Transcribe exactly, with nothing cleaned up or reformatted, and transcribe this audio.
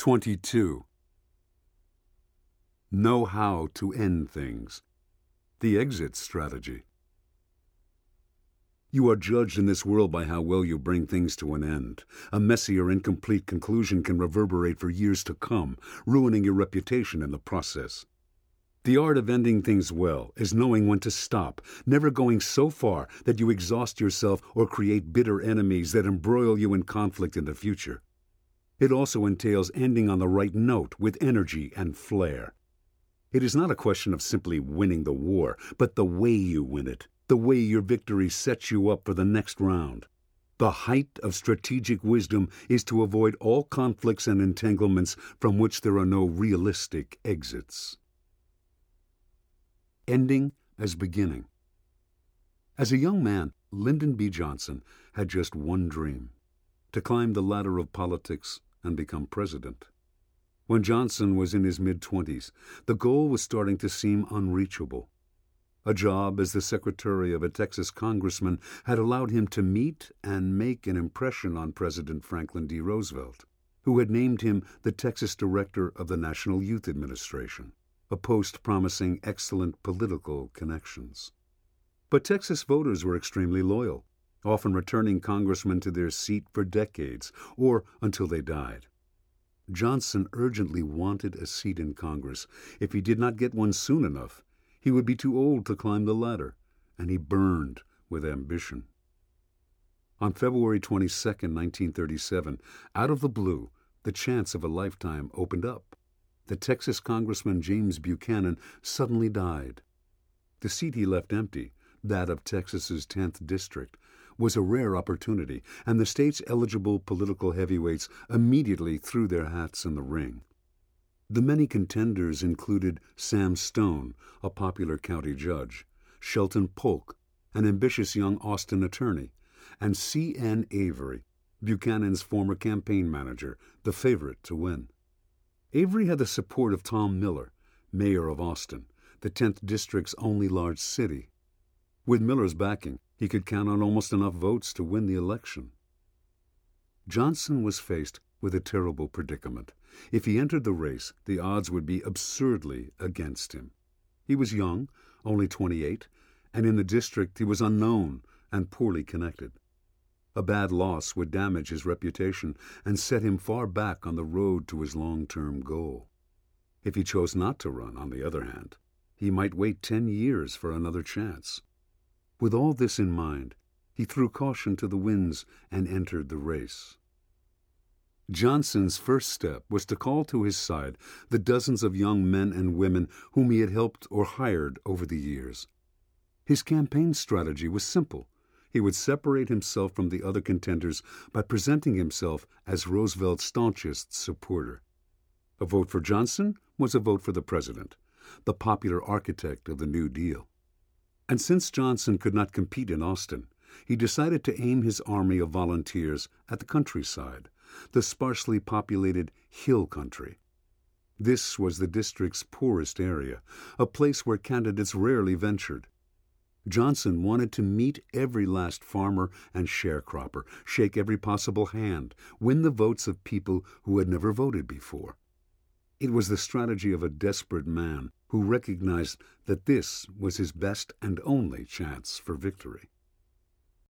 twenty-two. Know how to end things. The exit strategy. You are judged in this world by how well you bring things to an end. A messy or incomplete conclusion can reverberate for years to come, ruining your reputation in the process. The art of ending things well is knowing when to stop, never going so far that you exhaust yourself or create bitter enemies that embroil you in conflict in the future. It also entails ending on the right note with energy and flair. It is not a question of simply winning the war, but the way you win it, the way your victory sets you up for the next round. The height of strategic wisdom is to avoid all conflicts and entanglements from which there are no realistic exits. Ending as beginning. As a young man, Lyndon B. Johnson had just one dream: to climb the ladder of politics and become president. When Johnson was in his mid-twenties, the goal was starting to seem unreachable. A job as the secretary of a Texas congressman had allowed him to meet and make an impression on President Franklin D. Roosevelt, who had named him the Texas director of the National Youth Administration, a post promising excellent political connections. But Texas voters were extremely loyal, often returning congressmen to their seat for decades or until they died. Johnson urgently wanted a seat in Congress. If he did not get one soon enough, he would be too old to climb the ladder, and he burned with ambition. On February twenty-second, nineteen thirty-seven, out of the blue, the chance of a lifetime opened up. The Texas Congressman James Buchanan suddenly died. The seat he left empty, that of Texas's tenth District, was a rare opportunity, and the state's eligible political heavyweights immediately threw their hats in the ring. The many contenders included Sam Stone, a popular county judge, Shelton Polk, an ambitious young Austin attorney, and C N Avery, Buchanan's former campaign manager, the favorite to win. Avery had the support of Tom Miller, mayor of Austin, the tenth District's only large city. With Miller's backing, he could count on almost enough votes to win the election. Johnson was faced with a terrible predicament. If he entered the race, the odds would be absurdly against him. He was young, only twenty-eight, and in the district he was unknown and poorly connected. A bad loss would damage his reputation and set him far back on the road to his long-term goal. If he chose not to run, on the other hand, he might wait ten years for another chance. With all this in mind, he threw caution to the winds and entered the race. Johnson's first step was to call to his side the dozens of young men and women whom he had helped or hired over the years. His campaign strategy was simple. He would separate himself from the other contenders by presenting himself as Roosevelt's staunchest supporter. A vote for Johnson was a vote for the president, the popular architect of the New Deal. And since Johnson could not compete in Austin, he decided to aim his army of volunteers at the countryside, the sparsely populated hill country. This was the district's poorest area, a place where candidates rarely ventured. Johnson wanted to meet every last farmer and sharecropper, shake every possible hand, win the votes of people who had never voted before. It was the strategy of a desperate man who recognized that this was his best and only chance for victory.